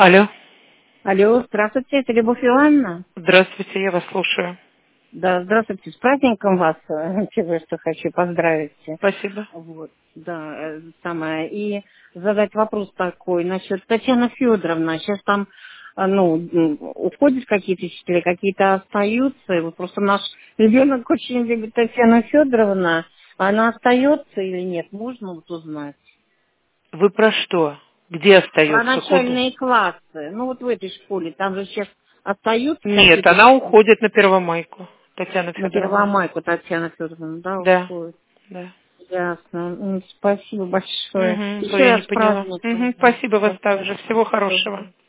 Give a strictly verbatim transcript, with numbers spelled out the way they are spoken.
Алло. Алло, здравствуйте, это Любовь Ивановна. Здравствуйте, я вас слушаю. Да, здравствуйте, с праздником вас, э, первое, что хочу поздравить. Спасибо. Вот, да, э, самое. И задать вопрос такой насчет Татьяны Федоровны. Сейчас там, э, ну, м, уходят какие-то учителя, какие-то остаются. И вот просто наш ребенок очень любит Татьяну Федоровну. Она остается или нет, можно вот узнать? Вы про что? Где Про остается? Куда? начальные классы. Ну, вот в этой школе, там же сейчас остаются Нет, какие-то она учителя. уходит на Первомайку. Татьяна На Федоровна. Первомайку Татьяна Федоровна, да, Да, уходит. да. Ясно. М, Спасибо большое. Угу, то Еще я раз не с поняла. праздником. Угу, спасибо вас До также. Всего свидания. хорошего.